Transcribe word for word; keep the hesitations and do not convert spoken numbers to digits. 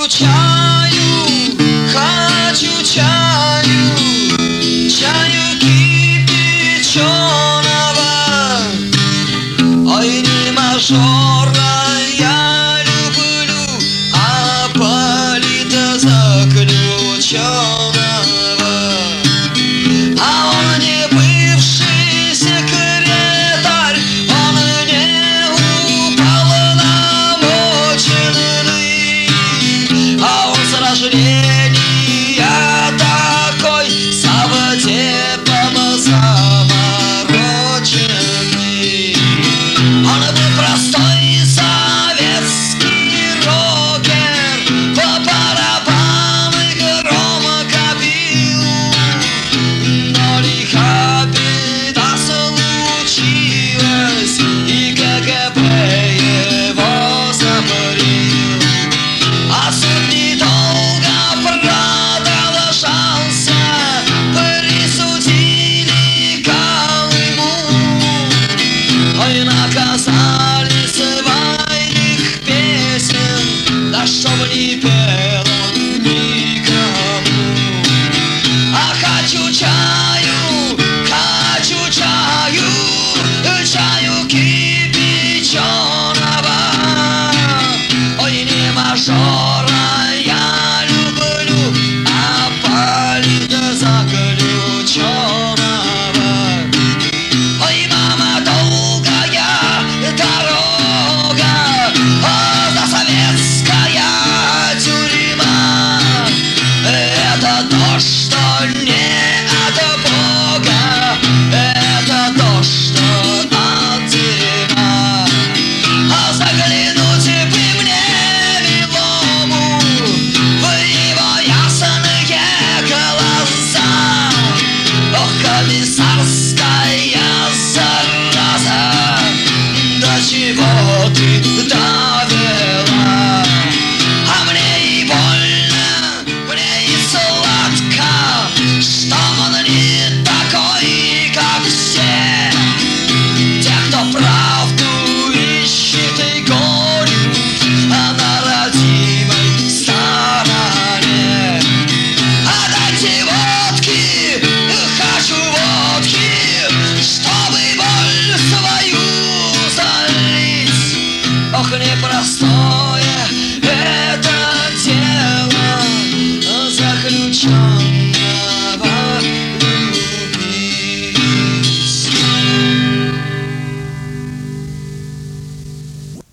хочу чаю, хочу чаю, чаю кипяченого. Ой, не мажора я люблю, а полита заключенного. А он не бывший секретарь, он не уполномоченный, а он с рождения такой совдепом замороченный. Он был простой советский рокер, по барабану громко бил. Но лиха беда случилась, и КГБ его запылил. А суд недолго продолжался, присудили Колыму. Ой, наказали своих песен, да чтоб не пел он никому. А хочу чаю, хочу чаю, чаю кипяченого. Ой, не мажора я люблю, а полита заключенного. Ой, мама, долгая дорога, о, да советская тюрьма. Это то, что не от Бога, это то, что от дерьма. А заглянуть бы мне милому в его ясные глаза. Ох, комиссарская зараза, до чего ты довела? А мне и больно, мне и сладко, что он не такой, как все. Те, кто правду ищет и горюет на родимой стороне. А дайте водки, хочу водки, чтобы боль свою залить. Ох, непросто